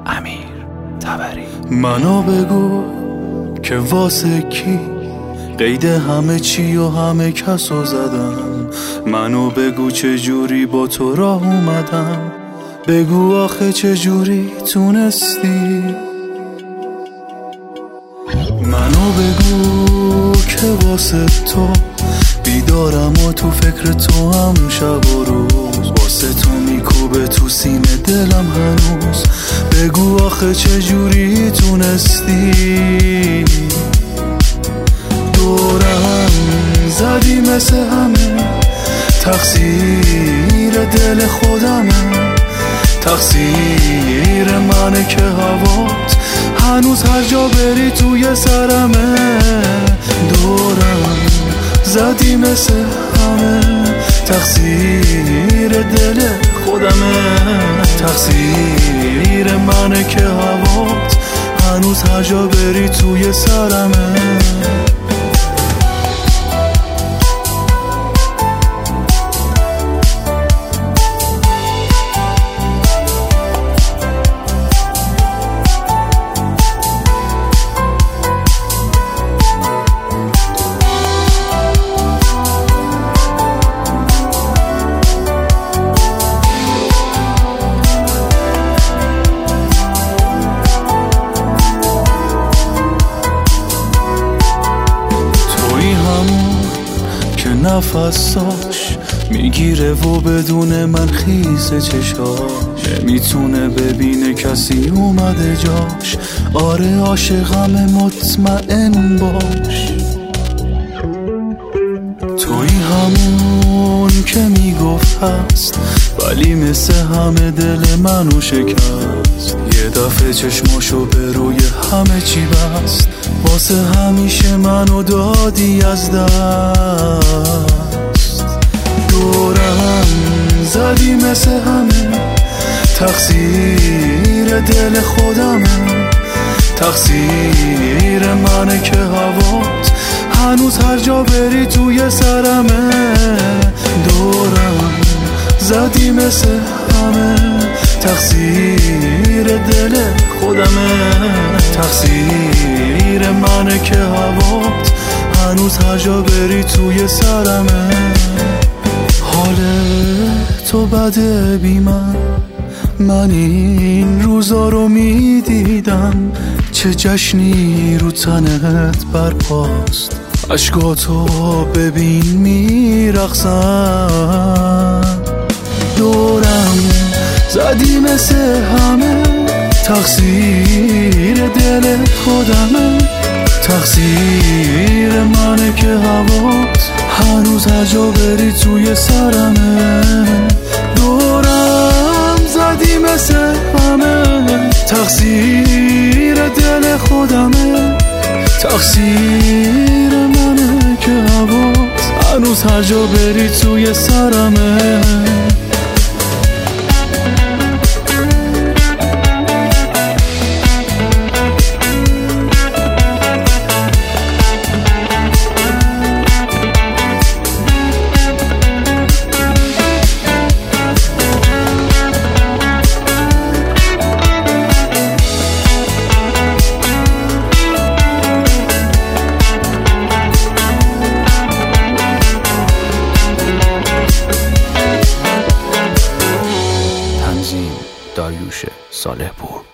امیر طبری. منو بگو که واسه کی قید همه چی و همه کسو زدم. منو بگو چه جوری با تو راه اومدم. بگو آخه چه جوری تونستی. منو بگو که واسه تو بیدارم و تو فکر تو هم شب و روز. واسه تو میکوبه تو سینه دلم هنوز. بگو آخه چه جوری تونستی. دورم زدی مثل همه، تقصیر دل خودمه. تقصیر منه که هوات هنوز هر جا بری توی سرمه. دورم زدی مثل همه، تقصیر دل خودمه. تقصیر منه که هوات هنوز هر جا بری توی سرمه. نفساش میگیره و بدون من خیس چشاش. نمیتونه ببینه کسی اومده جاش. آره عاشقم مطمئن باش. توی همون که میگفت هست ولی مثل همه دل منو شکست. یه دفعه چشماشو به روی همه چی بست. واسه همیشه منو دادی از دست. دورم زدی مثل همه، تقصیر دل خودمه. تقصیر منه که هوات هنوز هر جا بری توی سرمه. دورم زدی مثل همه، تقصیر دل خودمه. تقصیر منه که هوات هنوز هر جا بری توی سرمه. حال تو بده بی من این روزا رو میدیدم. چه جشنی رو تنت برپاست. اشکاتو ببین میرقصن. دورم زدی مثل همه، تقصیر دل خودمه. تقصیر منه که هوات هنوز هر جا بری توی سرمه. دورم زدی مثل همه، تقصیر دل خودمه. تقصیر منه که هوات هنوز هر جا بری توی سرمه. داریوش صالح پور.